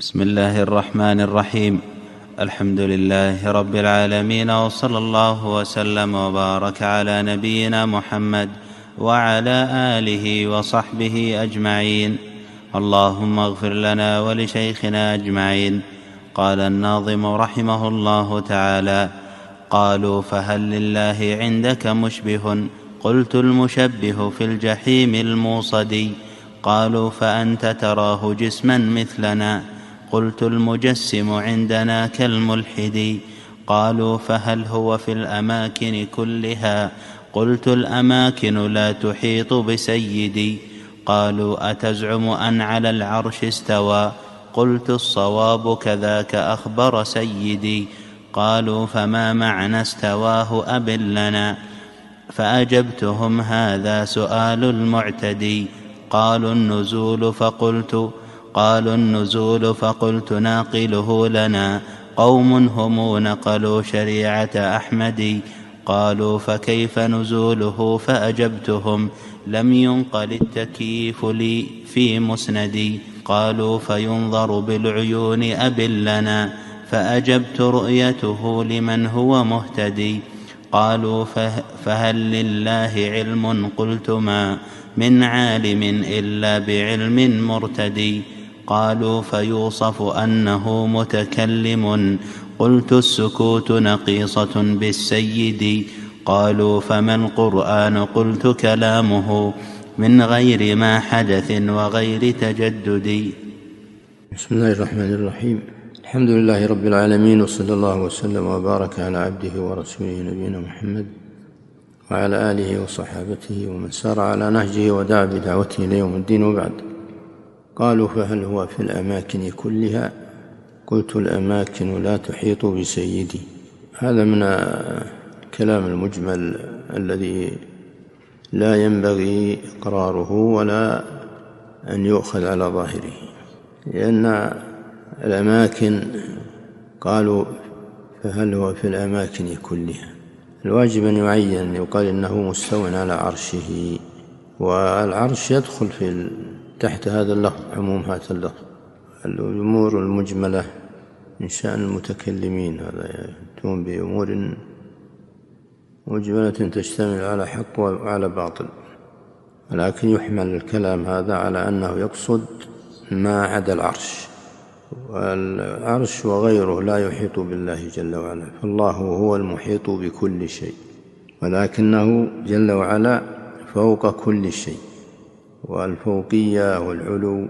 بسم الله الرحمن الرحيم. الحمد لله رب العالمين، وصلى الله وسلم وبارك على نبينا محمد وعلى آله وصحبه أجمعين. اللهم اغفر لنا ولشيخنا أجمعين. قال الناظم رحمه الله تعالى: قالوا فهل لله عندك مشبه؟ قلت المشبه في الجحيم الموصد. قالوا فأنت تراه جسما مثلنا؟ قلت المجسم عندنا كالملحد. قالوا فهل هو في الأماكن كلها؟ قلت الأماكن لا تحيط بسيدي. قالوا أتزعم أن على العرش استوى؟ قلت الصواب كذاك أخبر سيدي. قالوا فما معنى استواه أبن لنا؟ فأجبتهم هذا سؤال المعتدي. قالوا النزول فقلت ناقله لنا قوم هم نقلوا شريعة أحمد. قالوا فكيف نزوله؟ فأجبتهم لم ينقل التكييف لي في مسندي. قالوا فينظر بالعيون أبن لنا؟ فأجبت رؤيته لمن هو مهتدي. قالوا فهل لله علم؟ قلت ما من عالم إلا بعلم مرتدي. قالوا فيوصف أنه متكلم؟ قلت السكوت نقيصة بالسيد. قالوا فما القرآن؟ قلت كلامه من غير ما حدث وغير تجدد. بسم الله الرحمن الرحيم. الحمد لله رب العالمين، وصلى الله وسلم وبارك على عبده ورسوله نبينا محمد وعلى آله وصحابته ومن سار على نهجه ودعا بدعوته إلى يوم الدين، وبعد. قالوا فهل هو في الأماكن كلها؟ قلت الأماكن لا تحيط بسيدي. هذا من الكلام المجمل الذي لا ينبغي إقراره ولا أن يؤخذ على ظاهره، لأن الأماكن، قالوا فهل هو في الأماكن كلها، الواجب أن يعين، يقال إنه مستوٍ على عرشه، والعرش يدخل تحت هذا اللفظ، عموم هذا اللفظ. الأمور المجملة من شأن المتكلمين، هذا يأتون بأمور مجملة تشتمل على حق وعلى باطل، ولكن يحمل الكلام هذا على أنه يقصد ما عدا العرش، والعرش وغيره لا يحيط بالله جل وعلا، فالله هو المحيط بكل شيء، ولكنه جل وعلا فوق كل شيء، والفوقية والعلو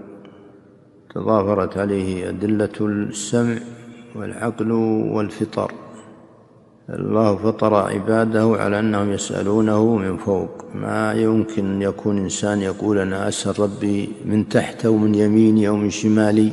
تضافرت عليه أدلة السمع والعقل والفطر. الله فطر عباده على أنهم يسألونه من فوق، ما يمكن يكون إنسان يقول أنا أسأل ربي من تحت أو من يميني أو من شمالي.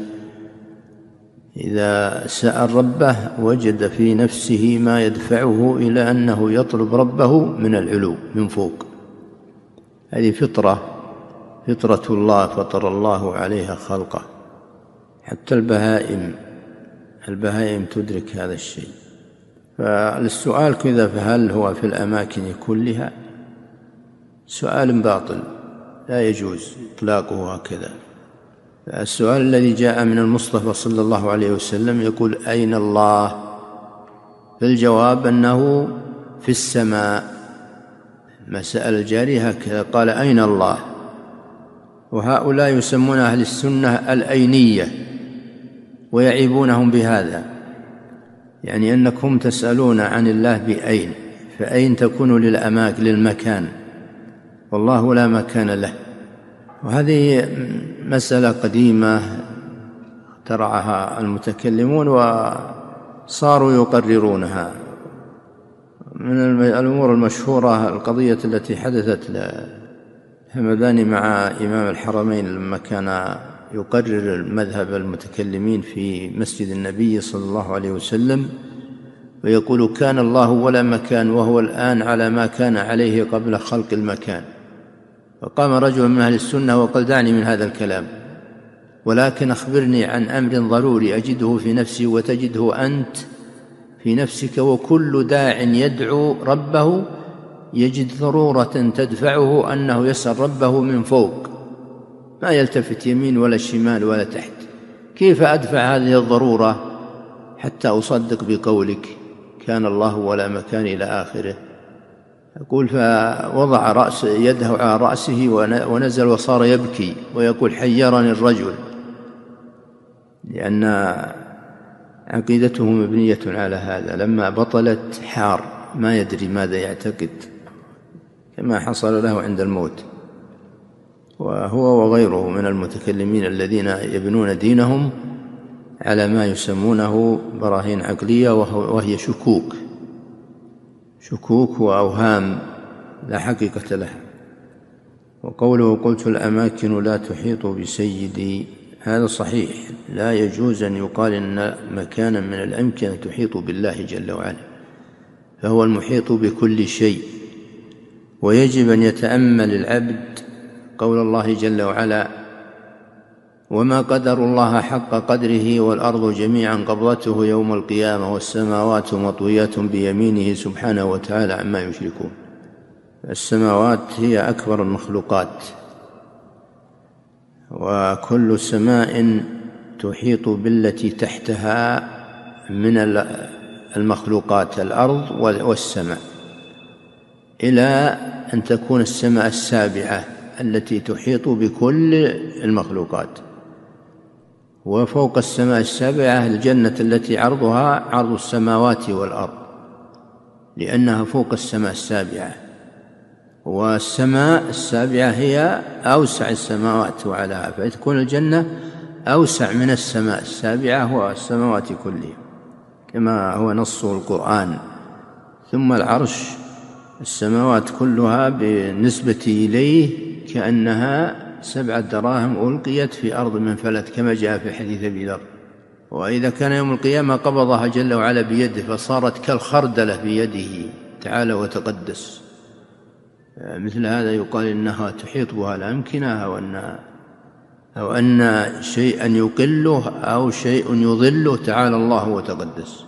إذا سأل ربه وجد في نفسه ما يدفعه إلى أنه يطلب ربه من العلو من فوق. هذه فطرة الله، فطر الله عليها خلقه، حتى البهائم تدرك هذا الشيء. فالسؤال كذا فهل هو في الأماكن كلها؟ سؤال باطل لا يجوز إطلاقه هكذا. السؤال الذي جاء من المصطفى صلى الله عليه وسلم يقول أين الله؟ فالجواب أنه في السماء. ما سأل الجارية هكذا، قال أين الله؟ وهؤلاء يسمون أهل السنة الأينية، ويعيبونهم بهذا، يعني أنكم تسألون عن الله بأين، فأين تكون للمكان، والله لا مكان له. وهذه مسألة قديمة اخترعها المتكلمون وصاروا يقررونها. من الأمور المشهورة القضية التي حدثت لهمدان مع إمام الحرمين لما كان يقرر مذهب المتكلمين في مسجد النبي صلى الله عليه وسلم، ويقول كان الله ولا مكان، وهو الآن على ما كان عليه قبل خلق المكان. فقام رجل من أهل السنة وقال دعني من هذا الكلام، ولكن أخبرني عن أمر ضروري أجده في نفسي وتجده أنت في نفسك، وكل داع يدعو ربه يجد ضرورة تدفعه أنه يسأل ربه من فوق، ما يلتفت يمين ولا شمال ولا تحت. كيف أدفع هذه الضرورة حتى أصدق بقولك كان الله ولا مكان إلى آخره؟ يقول فوضع يده على رأسه ونزل وصار يبكي ويقول حيرني الرجل، لأن عقيدته مبنية على هذا. لما بطلت حار ما يدري ماذا يعتقد، كما حصل له عند الموت. وهو وغيره من المتكلمين الذين يبنون دينهم على ما يسمونه براهين عقلية، وهي شكوك وأوهام لا حقيقة لها. وقوله قلت الأماكن لا تحيط بسيدي، هذا صحيح، لا يجوز أن يقال إن مكانا من الأمكنة تحيط بالله جل وعلا، فهو المحيط بكل شيء. ويجب أن يتأمل العبد قول الله جل وعلا وما قدر الله حق قدره والأرض جميعا قبضته يوم القيامة والسماوات مطويات بيمينه سبحانه وتعالى عما يشركون. السماوات هي أكبر المخلوقات، وكل سماء تحيط بالتي تحتها من المخلوقات الأرض والسماء، إلى أن تكون السماء السابعة التي تحيط بكل المخلوقات. وفوق السماء السابعة الجنة التي عرضها عرض السماوات والأرض، لأنها فوق السماء السابعة. والسماء السابعة هي أوسع السماوات وعلاها، فتكون الجنة أوسع من السماء السابعة والسماوات كلها، كما هو نص القرآن. ثم العرش، السماوات كلها بالنسبة إليه كأنها 7 دراهم ألقيت في أرض منفلت، كما جاء في حديث أبي ذر. وإذا كان يوم القيامة قبضها جل وعلا بيده فصارت كالخردلة بيده تعالى وتقدس. مثل هذا يقال إنها تحيط بها الأمكنة، أو أن شيئا يقله أو شيء يضله تعالى الله وتقدس.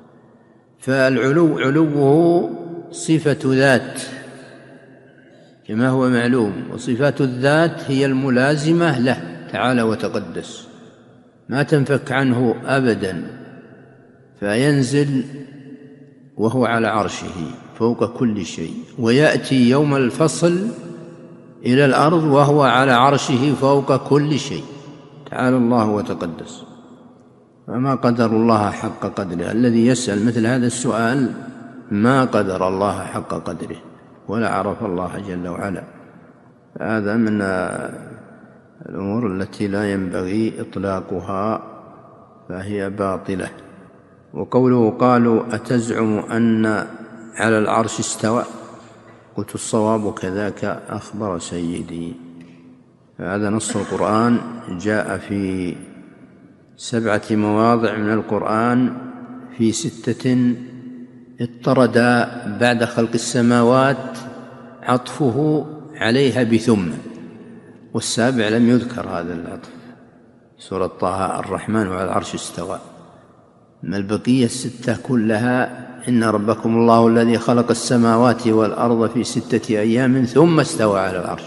فالعلو علوه صفة ذات كما هو معلوم، وصفات الذات هي الملازمة له تعالى وتقدس، ما تنفك عنه أبدا. فينزل وهو على عرشه فوق كل شيء، ويأتي يوم الفصل إلى الأرض وهو على عرشه فوق كل شيء تعالى الله وتقدس. فما قدر الله حق قدره. الذي يسأل مثل هذا السؤال ما قدر الله حق قدره ولا عرف الله جل وعلا. هذا من الأمور التي لا ينبغي إطلاقها، فهي باطلة. وقوله قالوا أتزعم أن على العرش استوى، قلت الصواب كذاك أخبر سيدي. هذا نص القرآن جاء في 7 مواضع من القرآن، في 6 اضطرد بعد خلق السماوات عطفه عليها بثم، والسابع لم يذكر هذا العطف. سورة طه الرحمن وعلى العرش استوى. ما البقية 6 كلها إن ربكم الله الذي خلق السماوات والأرض في 6 أيام ثم استوى على العرش.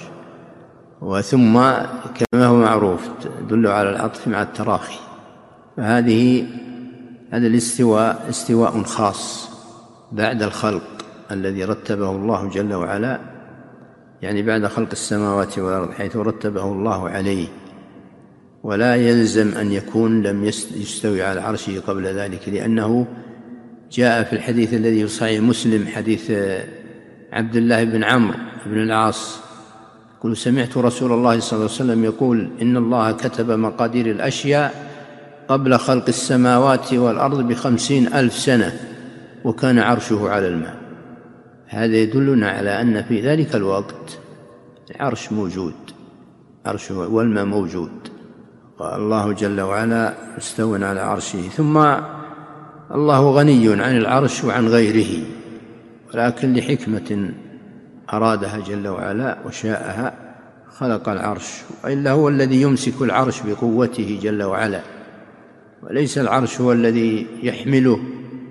وثم كما هو معروف تدل على العطف مع التراخي. فهذا الاستواء استواء خاص بعد الخلق الذي رتبه الله جل وعلا، يعني بعد خلق السماوات والأرض حيث رتبه الله عليه. ولا يلزم أن يكون لم يستوي على عرشه قبل ذلك، لأنه جاء في الحديث الذي في صحيح مسلم حديث عبد الله بن عمرو بن العاص يقول سمعت رسول الله صلى الله عليه وسلم يقول إن الله كتب مقادير الأشياء قبل خلق السماوات والأرض ب50,000 سنة وكان عرشه على الماء. هذا يدلنا على أن في ذلك الوقت العرش موجود، عرش والماء موجود، والله جل وعلا مستوٍ على عرشه. ثم الله غني عن العرش وعن غيره، ولكن لحكمة أرادها جل وعلا وشاءها خلق العرش، وإلا هو الذي يمسك العرش بقوته جل وعلا، وليس العرش هو الذي يحمله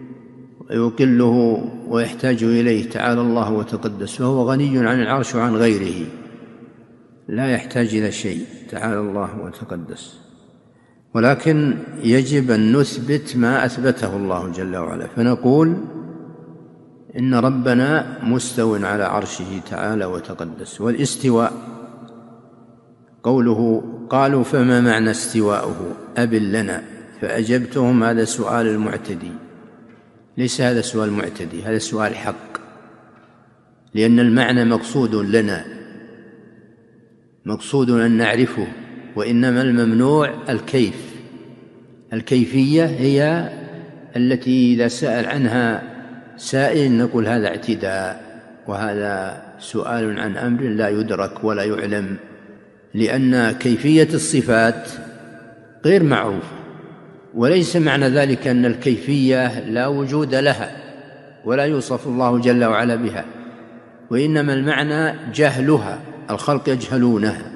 ويقله ويحتاج إليه تعالى الله وتقدس. فهو غني عن العرش وعن غيره، لا يحتاج إلى شيء تعالى الله وتقدس. ولكن يجب أن نثبت ما أثبته الله جل وعلا، فنقول إن ربنا مستو على عرشه تعالى وتقدس. والاستواء قوله قالوا فما معنى استواؤه أبن لنا، فأجبتهم هذا سؤال المعتدي، ليس هذا سؤال معتدي، هذا سؤال حق، لأن المعنى مقصود لنا، مقصود أن نعرفه، وإنما الممنوع الكيف. الكيفية هي التي إذا سأل عنها سائل نقول هذا اعتداء، وهذا سؤال عن أمر لا يدرك ولا يعلم، لأن كيفية الصفات غير معروفة، وليس معنى ذلك أن الكيفية لا وجود لها ولا يوصف الله جل وعلا بها، وإنما المعنى جهلها، الخلق يجهلونها،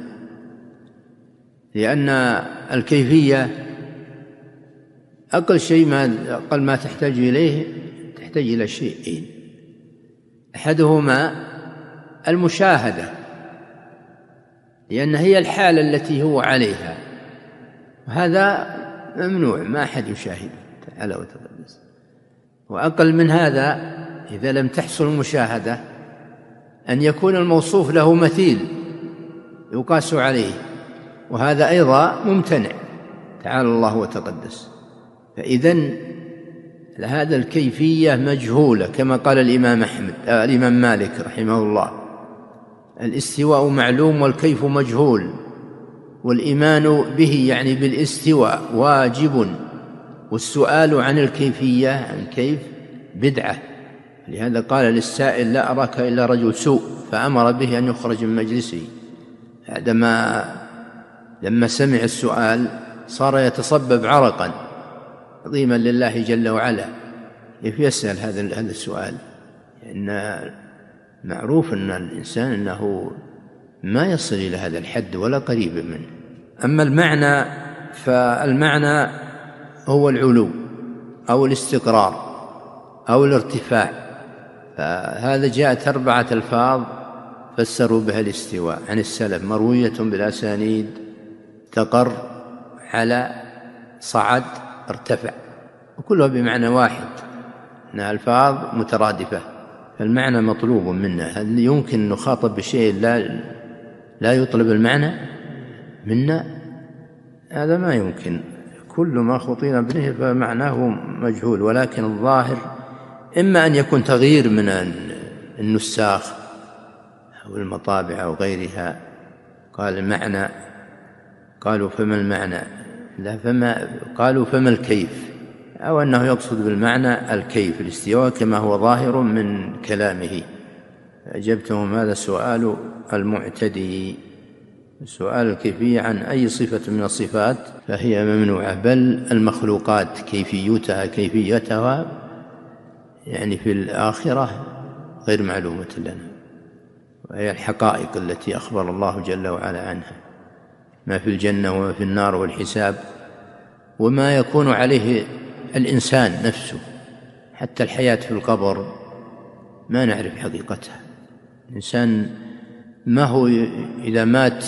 لأن الكيفية أقل ما تحتاج إليه، تحتاج إلى شيئين، أحدهما المشاهدة، لأن هي الحالة التي هو عليها، وهذا ممنوع، ما أحد يشاهده تعالى وتقدس. وأقل من هذا إذا لم تحصل المشاهدة أن يكون الموصوف له مثيل يقاس عليه، وهذا أيضا ممتنع تعالى الله وتقدس. فإذن هذا الكيفية مجهولة، كما قال الإمام مالك رحمه الله: الاستواء معلوم والكيف مجهول، والإيمان به يعني بالاستواء واجب، والسؤال عن الكيفية عن كيف بدعة. لهذا قال للسائل: لا أراك إلا رجل سوء، فأمر به أن يخرج من مجلسه. لما سمع السؤال صار يتصبب عرقا عظيما لله جل وعلا، كيف يسأل هذا السؤال؟ لأن معروف أن الإنسان أنه ما يصل إلى هذا الحد ولا قريب منه. أما المعنى فالمعنى هو العلو أو الاستقرار أو الارتفاع، فهذا جاءت 4 ألفاظ فسروا بها الاستواء عن السلف، مروية بالأسانيد: استقر، على، صعد، ارتفع، وكلها بمعنى واحد، إنها ألفاظ مترادفة، فالمعنى مطلوب منا. هل يمكن نخاطب بشيء لا يطلب المعنى منا؟ هذا ما يمكن. كل ما خطينا به فمعناه مجهول، ولكن الظاهر إما أن يكون تغيير من النساخ أو المطابع أو غيرها، قال المعنى، قالوا فما المعنى، قالوا فما الكيف، أو أنه يقصد بالمعنى الكيف الاستواء كما هو ظاهر من كلامه. أجبتهم هذا سؤال المعتدي. سؤال الكيفية عن أي صفة من الصفات فهي ممنوعة، بل المخلوقات كيفيتها يعني في الآخرة غير معلومة لنا، وهي الحقائق التي أخبر الله جل وعلا عنها، ما في الجنة وما في النار والحساب، وما يكون عليه الإنسان نفسه. حتى الحياة في القبر ما نعرف حقيقتها. الإنسان ما هو إذا مات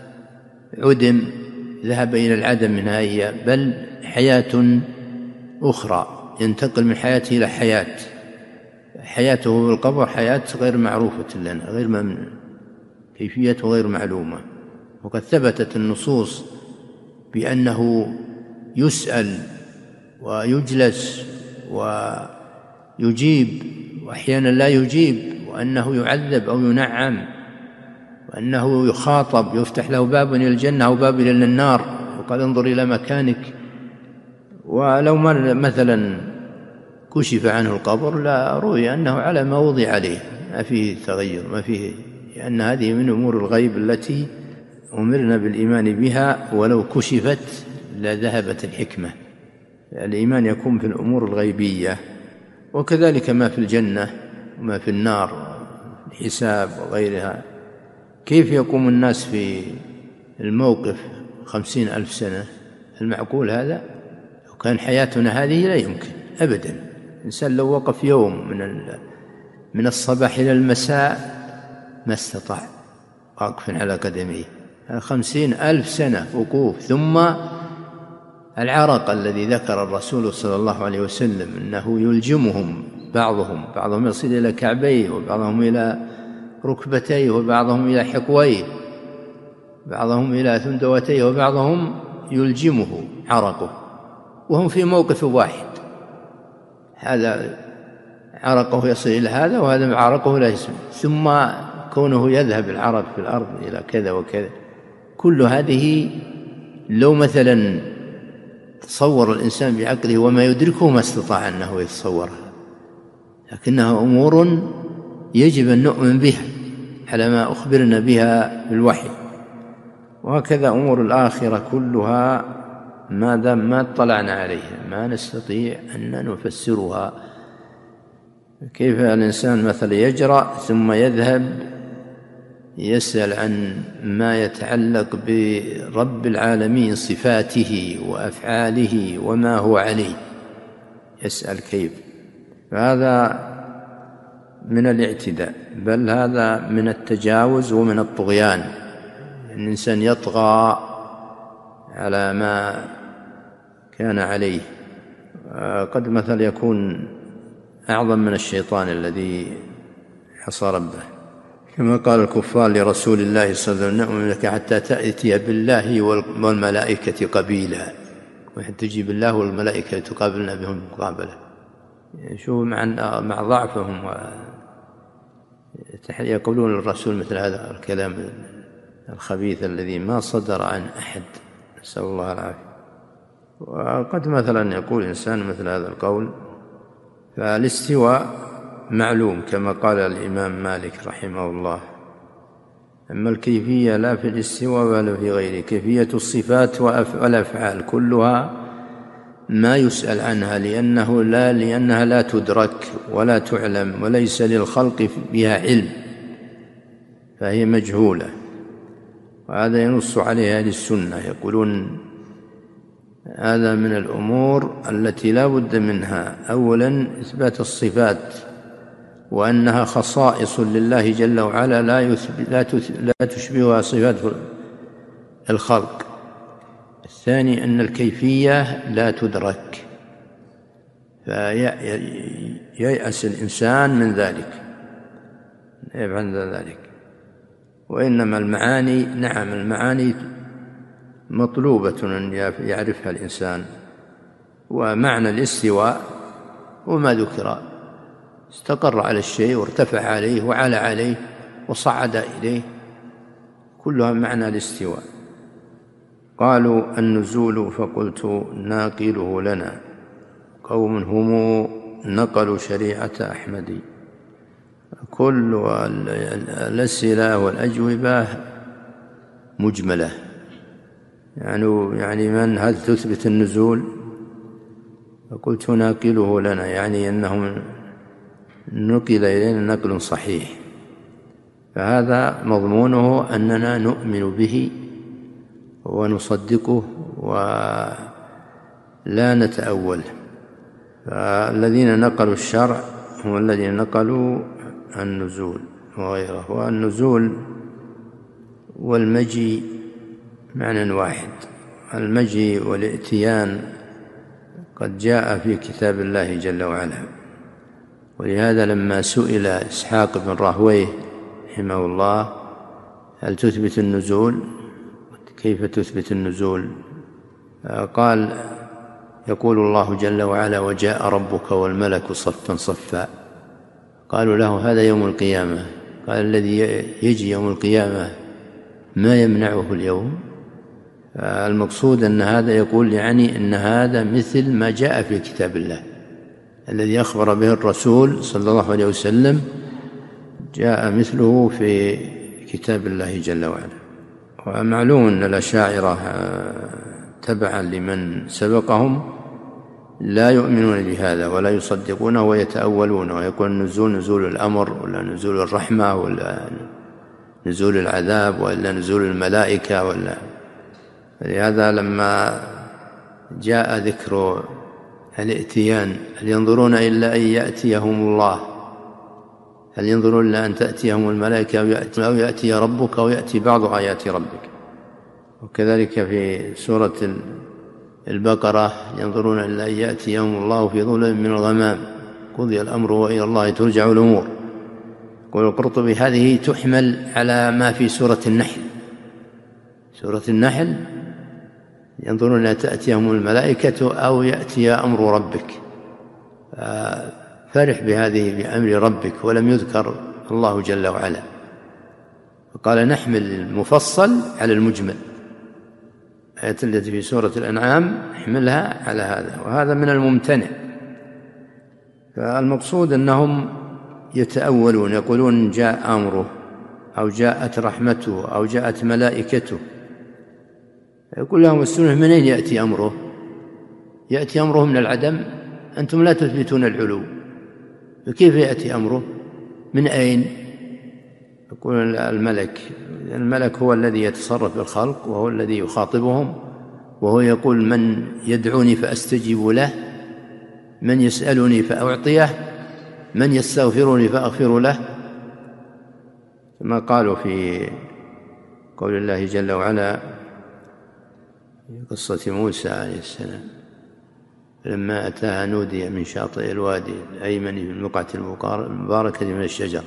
عدم، ذهب إلى العدم نهائيا، بل حياة أخرى، ينتقل من حياته إلى حياة. حياته في القبر حياة غير معروفة لنا، غير كيفيته غير معلومة. وقد ثبتت النصوص بأنه يسأل ويجلس ويجيب، وأحيانا لا يجيب، وأنه يعذب أو ينعم، وأنه يخاطب، يفتح له باب إلى الجنة أو باب إلى النار، وقال انظر إلى مكانك. ولو مثلا كشف عنه القبر لا روي أنه على ما وضع عليه، ما فيه تغير، ما فيه، لأن هذه من أمور الغيب التي أمرنا بالإيمان بها، ولو كشفت لذهبت الحكمة. الإيمان يكون في الأمور الغيبية، وكذلك ما في الجنة وما في النار، الحساب وغيرها. كيف يقوم الناس في الموقف 50,000 سنة؟ المعقول هذا؟ لو كان حياتنا هذه لا يمكن أبدا. الإنسان لو وقف يوم من الصباح إلى المساء ما استطاع واقف على قدميه. 50,000 سنة وقوف، ثم العرق الذي ذكر الرسول صلى الله عليه وسلم أنه يلجمهم بعضهم يصل إلى كعبيه، وبعضهم إلى ركبتيه، وبعضهم إلى حقويه، بعضهم إلى ثندوتيه، وبعضهم يلجمه عرقه وهم في موقف واحد. هذا عرقه يصل إلى هذا، وهذا عرقه لا يصل، ثم كونه يذهب العرق في الأرض إلى كذا وكذا. كل هذه لو مثلا تصور الإنسان بعقله وما يدركه ما استطاع أنه يتصورها، لكنها أمور يجب أن نؤمن بها على ما أخبرنا بها بالوحي. وهكذا أمور الآخرة كلها ما دام ما اطلعنا عليها ما نستطيع أن نفسرها. كيف الإنسان مثلا يجرأ ثم يذهب يسأل عن ما يتعلق برب العالمين، صفاته وأفعاله وما هو عليه، يسأل كيف؟ فهذا من الاعتداء، بل هذا من التجاوز ومن الطغيان. الإنسان يطغى على ما كان عليه، قد مثل يكون أعظم من الشيطان الذي عصى ربه، كما قال الكفار لرسول الله صلى الله عليه وسلم: نؤمن لك حتى تأتي بالله والملائكة قبيلا، وتجي بالله والملائكة تقابلنا بهم مقابلة. شو مع ضعفهم يقولون للرسول مثل هذا الكلام الخبيث الذي ما صدر عن أحد، نسأل الله العافية. وقد مثلا يقول إنسان مثل هذا القول. فالاستواء معلوم كما قال الإمام مالك رحمه الله، أما الكيفية لا في الاستواء ولا في غيره. كيفية الصفات والأفعال كلها ما يسأل عنها، لأنها لا تدرك ولا تعلم، وليس للخلق بها علم، فهي مجهولة. وهذا ينص عليه أهل السنة، يقولون هذا من الأمور التي لا بد منها. أولا إثبات الصفات، وأنها خصائص لله جل وعلا لا تشبهها صفات الخلق. الثاني أن الكيفية لا تدرك، فييأس الإنسان من ذلك، يفعل ذلك. وإنما المعاني، نعم المعاني مطلوبة أن يعرفها الإنسان. ومعنى الاستواء وما ذكر، استقر على الشيء وارتفع عليه وعلى عليه وصعد إليه، كلها معنى الاستواء. قالوا النزول فقلت ناقله لنا، قوم هم نقلوا شريعة أحمد. كل الأسئلة والأجوبة مجملة، يعني من هل تثبت النزول؟ فقلت ناقله لنا، يعني أنه نقل إلينا نقل صحيح، فهذا مضمونه أننا نؤمن به ونصدقه ولا نتأول. فالذين نقلوا الشرع هم الذين نقلوا النزول وغيره. والنزول والمجيء معنى واحد. المجيء والائتيان قد جاء في كتاب الله جل وعلا. ولهذا لما سئل إسحاق بن راهويه رحمه الله هل تثبت النزول؟ كيف تثبت النزول؟ قال يقول الله جل وعلا: وجاء ربك والملك صفا صفا. قالوا له: هذا يوم القيامة. قال: الذي يجي يوم القيامة ما يمنعه اليوم. المقصود أن هذا يقول يعني أن هذا مثل ما جاء في كتاب الله الذي أخبر به الرسول صلى الله عليه وسلم، جاء مثله في كتاب الله جل وعلا. ومعلوم أن الأشاعرة تبعا لمن سبقهم لا يؤمنون بهذا ولا يصدقونه ويتأولون، ويقول النزول نزول الأمر، ولا نزول الرحمة، ولا نزول العذاب، ولا نزول الملائكة، ولا. لهذا لما جاء ذكر الائتيان: هل ينظرون إلا أن يأتيهم الله، هل ينظرون إلا أن تأتيهم الملائكة أو يأتي ربك أو يأتي بعض آيات ربك. وكذلك في سورة البقرة ينظرون إلا أن يأتي يوم الله في ظلل من الغمام قضي الأمر وإلى الله ترجع الأمور. يقول القرطبي هذه تحمل على ما في سورة النحل. سورة النحل ينظرون لا تأتيهم الملائكة أو يأتي أمر ربك، فرح بهذه بأمر ربك، ولم يذكر الله جل وعلا، فقال نحمل المفصل على المجمل. الآية التي في سورة الأنعام نحملها على هذا، وهذا من الممتنع. فالمقصود أنهم يتأولون، يقولون جاء أمره أو جاءت رحمته أو جاءت ملائكته. يقول لهم السنة من أين يأتي أمره؟ يأتي أمره من العدم؟ أنتم لا تثبتون العلو، فكيف يأتي أمره؟ من أين؟ يقول الملك هو الذي يتصرف بالخلق، وهو الذي يخاطبهم، وهو يقول من يدعوني فأستجيب له، من يسألني فأعطيه، من يستغفرني فأغفر له، كما قالوا في قول الله جل وعلا في قصة موسى عليه السلام لما أتاها نودي من شاطئ الوادي الأيمن في البقعة المباركة من الشجرة،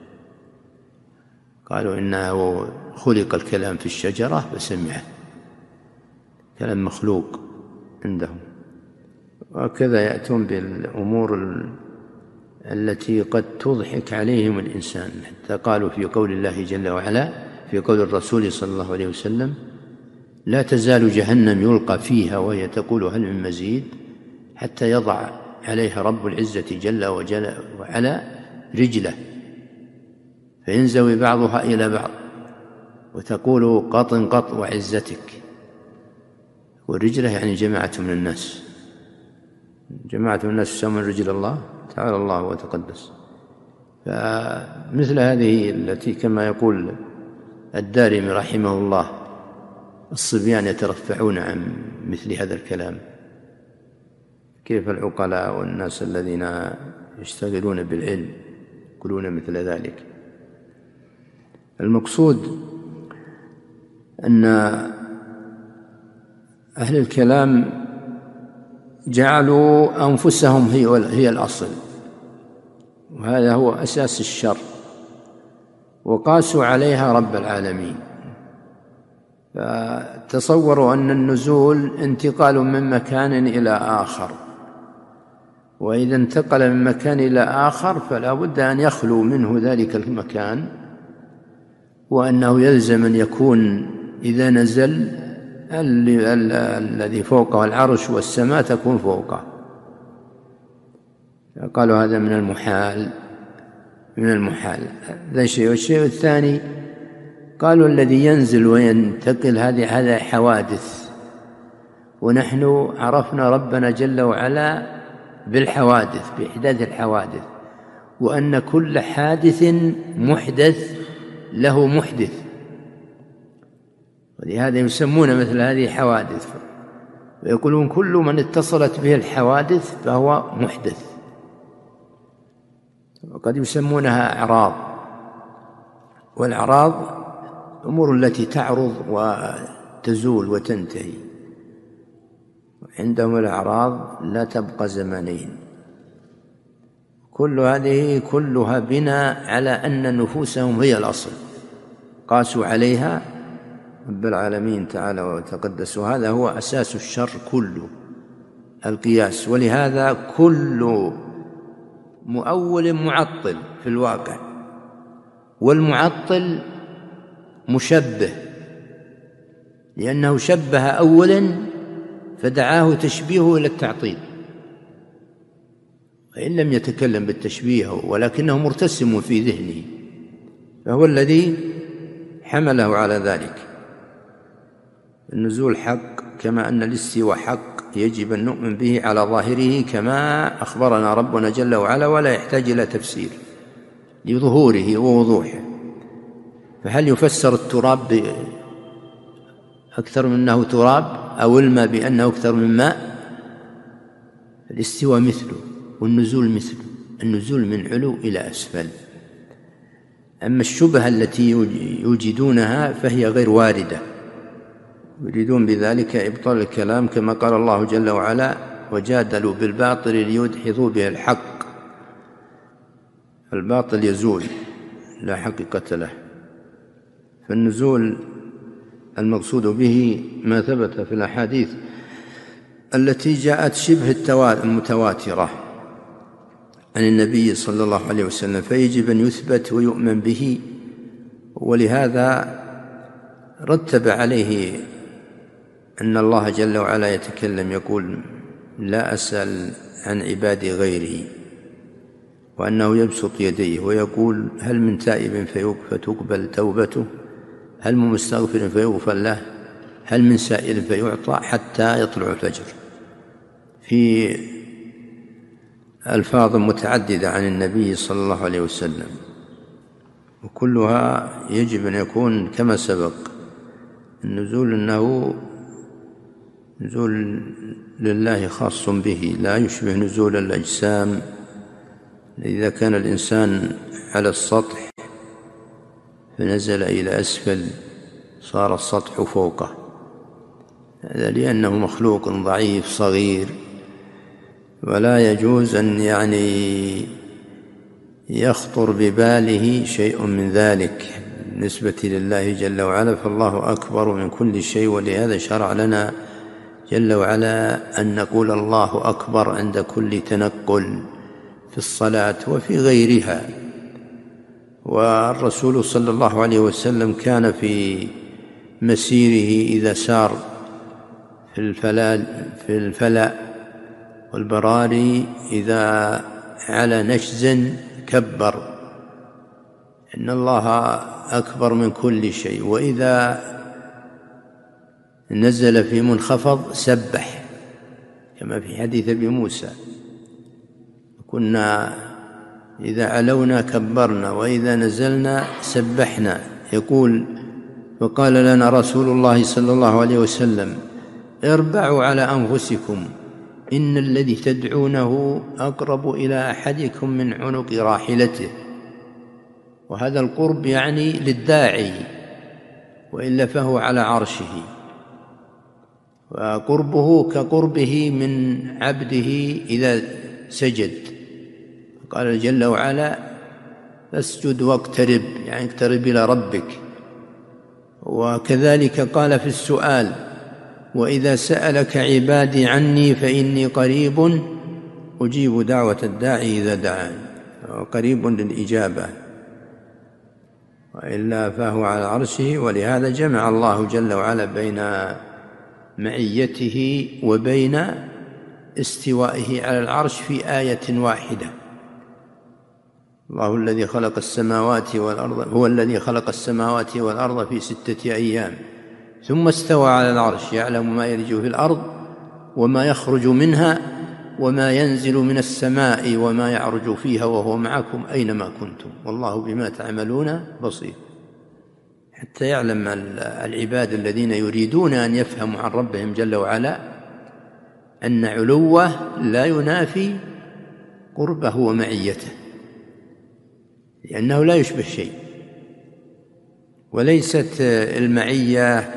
قالوا إنه خلق الكلام في الشجرة فسمعه، كلام مخلوق عندهم. وكذا يأتون بالأمور التي قد تضحك عليهم الإنسان، حتى قالوا في قول الله جل وعلا في قول الرسول صلى الله عليه وسلم لا تزال جهنم يلقى فيها وهي تقول هل من مزيد، حتى يضع عليها رب العزة جل وعلا رجله فينزوي بعضها إلى بعض وتقول قط قط وعزتك. والرجلة يعني جماعة من الناس، جماعة من الناس يسمون رجل الله تعالى الله وتقدس. فمثل هذه التي كما يقول الدارمي رحمه الله الصبيان يترفعون عن مثل هذا الكلام، كيف العقلاء والناس الذين يشتغلون بالعلم يقولون مثل ذلك؟ المقصود أن أهل الكلام جعلوا أنفسهم هي الأصل، وهذا هو أساس الشر، وقاسوا عليها رب العالمين. فتصوروا أن النزول انتقال من مكان إلى آخر، وإذا انتقل من مكان إلى آخر فلا بد أن يخلو منه ذلك المكان، وأنه يلزم أن يكون إذا نزل الذي فوقه العرش والسماء تكون فوقه. قالوا هذا من المحال ذا شيء. والشيء الثاني قالوا الذي ينزل وينتقل هذه حوادث، ونحن عرفنا ربنا جل وعلا بالحوادث، بإحداث الحوادث، وأن كل حادث محدث له محدث، ولهذا يسمون مثل هذه حوادث، ويقولون كل من اتصلت به الحوادث فهو محدث. وقد يسمونها أعراض، والأعراض الأمور التي تعرض وتزول وتنتهي، عندهم الأعراض لا تبقى زمانين. كل هذه كلها بناء على أن نفوسهم هي الأصل، قاسوا عليها رب العالمين تعالى وتقدس، وهذا هو أساس الشر كله، القياس. ولهذا كل مؤول معطل في الواقع، والمعطل مشبه، لأنه شبه أولا فدعاه تشبيهه إلى التعطيل، وإن لم يتكلم بالتشبيه ولكنه مرتسم في ذهنه، فهو الذي حمله على ذلك. النزول حق، كما أن الاستواء حق يجب أن نؤمن به على ظاهره كما أخبرنا ربنا جل وعلا، ولا يحتاج إلى تفسير لظهوره ووضوحه. فهل يفسر التراب أكثر من أنه تراب، أو الماء بأنه أكثر من ماء؟ الاستواء مثله، والنزول مثله، النزول من علو إلى أسفل. أما الشبهة التي يوجدونها فهي غير واردة، يريدون بذلك إبطال الكلام، كما قال الله جل وعلا: وجادلوا بالباطل ليدحضوا به الحق. الباطل يزول لا حقيقة له. فالنزول المقصود به ما ثبت في الأحاديث التي جاءت شبه المتواترة عن النبي صلى الله عليه وسلم، فيجب أن يثبت ويؤمن به. ولهذا رتب عليه أن الله جل وعلا يتكلم يقول: لا أسأل عن عبادي غيري، وأنه يبسط يديه ويقول: هل من تائب فتقبل توبته، هل من مستغفر فيغفر له، هل من سائل فيعطى، حتى يطلع الفجر، في ألفاظ متعددة عن النبي صلى الله عليه وسلم، وكلها يجب أن يكون كما سبق. النزول أنه نزول لله خاص به، لا يشبه نزول الأجسام. إذا كان الإنسان على السطح فنزل إلى أسفل صار السطح فوقه، هذا لأنه مخلوق ضعيف صغير، ولا يجوز أن يخطر بباله شيء من ذلك بالنسبة لله جل وعلا، فالله أكبر من كل شيء. ولهذا شرع لنا جل وعلا أن نقول الله أكبر عند كل تنقل في الصلاة وفي غيرها. والرسول صلى الله عليه وسلم كان في مسيره إذا سار في الفلاء والبراري إذا على نشز كبر، إن الله أكبر من كل شيء. وإذا نزل في منخفض سبح، كما في حديث أبي موسى: كنا إذا علونا كبرنا وإذا نزلنا سبحنا. يقول: وقال لنا رسول الله صلى الله عليه وسلم: اربعوا على أنفسكم، إن الذي تدعونه أقرب إلى أحدكم من عنق راحلته. وهذا القرب يعني للداعي، وإلا فهو على عرشه، وقربه كقربه من عبده إذا سجد. قال جل وعلا: فاسجد واقترب، يعني اقترب إلى ربك. وكذلك قال في السؤال: وإذا سألك عبادي عني فإني قريب أجيب دعوة الداعي إذا دعان، قريب للإجابة، وإلا فهو على عرشه. ولهذا جمع الله جل وعلا بين معيته وبين استوائه على العرش في آية واحدة. الله الذي خلق السماوات والأرض، هو الذي خلق السماوات والأرض في 6 أيام ثم استوى على العرش، يعلم ما يلج في الأرض وما يخرج منها وما ينزل من السماء وما يعرج فيها وهو معكم أينما كنتم والله بما تعملون بصير. حتى يعلم العباد الذين يريدون أن يفهموا عن ربهم جل وعلا أن علوه لا ينافي قربه ومعيته، لأنه لا يشبه شيء. وليست المعية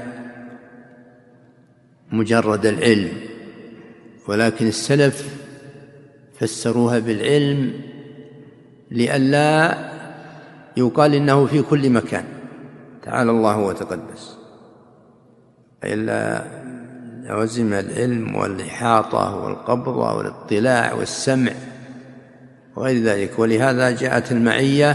مجرد العلم، ولكن السلف فسروها بالعلم لئلا يقال إنه في كل مكان، تعالى الله وتقدس، إلا لوزم العلم والإحاطة والقبضة والاطلاع والسمع وغير ذلك. ولهذا جاءت المعية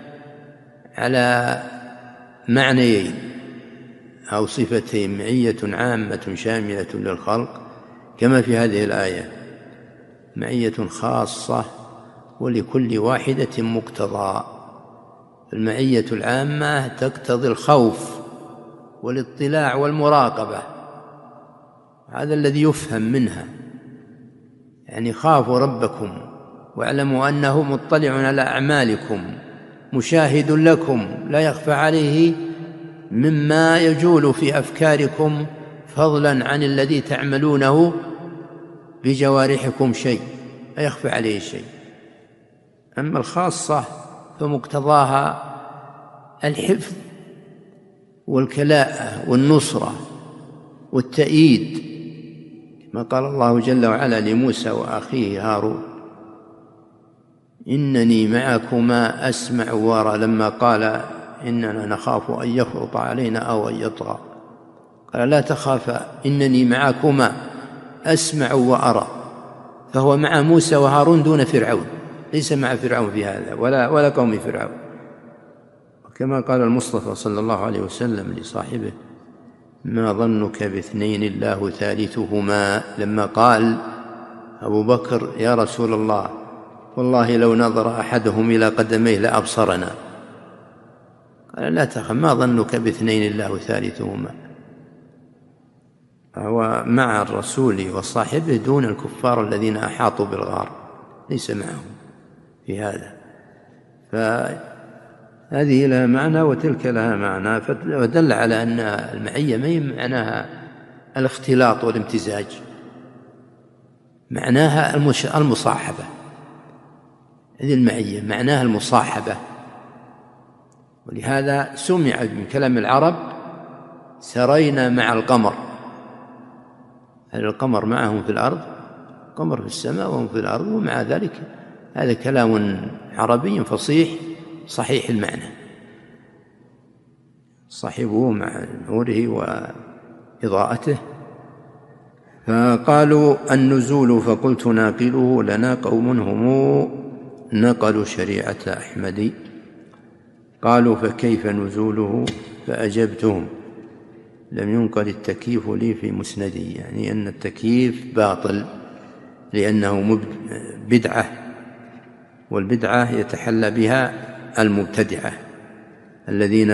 على معنيين أو صفتين: معية عامة شاملة للخلق كما في هذه الآية، معية خاصة ولكل واحدة مقتضى. المعية العامة تقتضي الخوف والاطلاع والمراقبة، هذا الذي يفهم منها، يعني خافوا ربكم واعلموا أنه مطلع على أعمالكم مشاهد لكم لا يخفى عليه مما يجول في أفكاركم، فضلا عن الذي تعملونه بجوارحكم شيء لا يخفى عليه شيء. أما الخاصة فمقتضاها الحفظ والكلاءة والنصرة والتأييد، ما قال الله جل وعلا لموسى وأخيه هارون: إنني معكما أسمع وأرى، لما قال إننا نخاف أن يفرط علينا أو أن يطغى، قال: لا تخافا إنني معكما أسمع وأرى. فهو مع موسى وهارون دون فرعون، ليس مع فرعون في هذا ولا قوم فرعون. وكما قال المصطفى صلى الله عليه وسلم لصاحبه: ما ظنك باثنين الله ثالثهما، لما قال أبو بكر: يا رسول الله، والله لو نظر أحدهم إلى قدميه لأبصرنا. قال: لا تخف، ما ظنك باثنين الله ثالثهما. هو مع الرسول وصاحبه دون الكفار الذين أحاطوا بالغار، ليس معهم في هذا. فهذه لها معنى وتلك لها معنى، ودل على أن المعية ما هي معناها الاختلاط والامتزاج، معناها المصاحبة. هذه المعية معناها المصاحبة، ولهذا سمع من كلام العرب: سرينا مع القمر. هل القمر معهم في الأرض؟ القمر في السماء وهم في الأرض، ومع ذلك هذا كلام عربي فصيح صحيح المعنى. صاحبه مع نوره وإضاءته. فقالوا: النزول، فقلت ناقله لنا قوم هم نقلوا شريعة أحمد. قالوا: فكيف نزوله؟ فأجبتهم: لم ينقل التكييف لي في مسندي، يعني أن التكييف باطل لأنه بدعة، والبدعة يتحلى بها المبتدعة الذين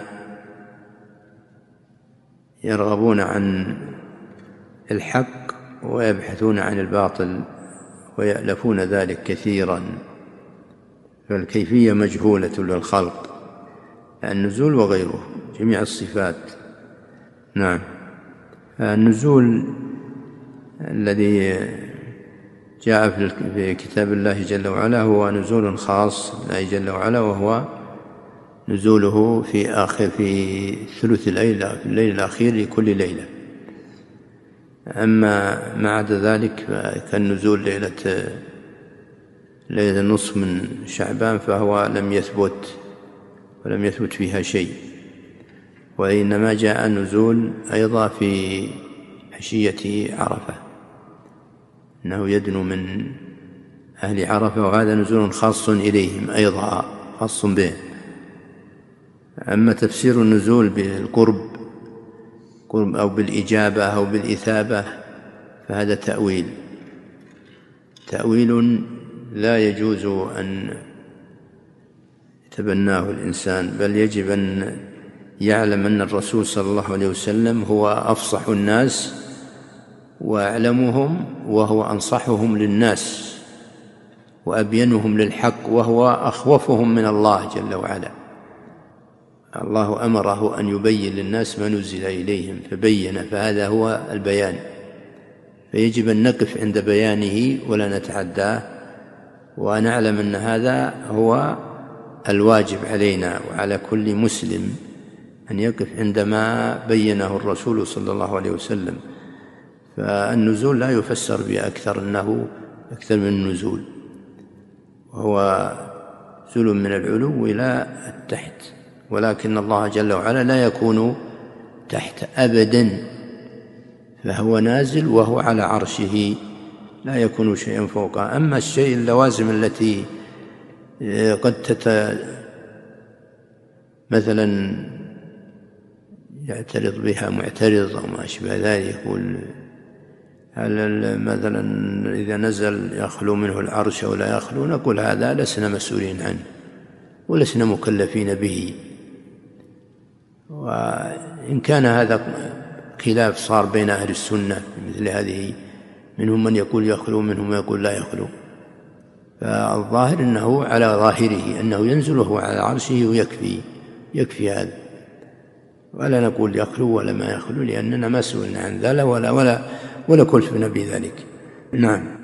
يرغبون عن الحق ويبحثون عن الباطل ويألفون ذلك كثيرا، فالكيفية مجهولة للخلق، النزول وغيره جميع الصفات. نعم. النزول الذي جاء في كتاب الله جل وعلا هو نزول خاص بالله جل وعلا، وهو نزوله في ثلث الليل، في الليل الأخير لكل ليلة. أما ما عدا ذلك كالنزول ليلة النصف من شعبان فهو لم يثبت فيها شيء. وإنما جاء النزول أيضا في عشية عرفة، أنه يدنو من أهل عرفة، وهذا نزول خاص إليهم أيضا، خاص به. أما تفسير النزول بالقرب أو بالإجابة أو بالإثابة فهذا تأويل لا يجوز أن يتبناه الإنسان، بل يجب أن يعلم أن الرسول صلى الله عليه وسلم هو أفصح الناس وأعلمهم، وهو أنصحهم للناس وأبينهم للحق، وهو أخوفهم من الله جل وعلا. الله أمره أن يبين للناس ما نزل إليهم فبين، فهذا هو البيان، فيجب أن نقف عند بيانه ولا نتعداه، ونعلم أن هذا هو الواجب علينا وعلى كل مسلم أن يقف عندما بينه الرسول صلى الله عليه وسلم. فالنزول لا يفسر بأكثر، أنه أكثر من النزول، وهو نزول من العلو إلى التحت، ولكن الله جل وعلا لا يكون تحت أبدا، فهو نازل وهو على عرشه، لا يكون شيئا فوقه. أما الشيء اللوازم التي قد مثلا يعترض بها معترض أو ما أشبه ذلك، يقول هل مثلا إذا نزل يخلو منه العرش أو لا يخلو، نقول هذا لسنا مسؤولين عنه ولسنا مكلفين به. وإن كان هذا خلاف صار بين أهل السنة مثل هذه، منهم من يقول يخلو، منهم من يقول لا يخلو، فالظاهر أنه على ظاهره أنه ينزل وهو على عرشه ويكفي هذا، ولا نقول يخلو ولا ما يخلو، لأننا مسؤولين عن ذلك ولا كلفنا بذلك. نعم.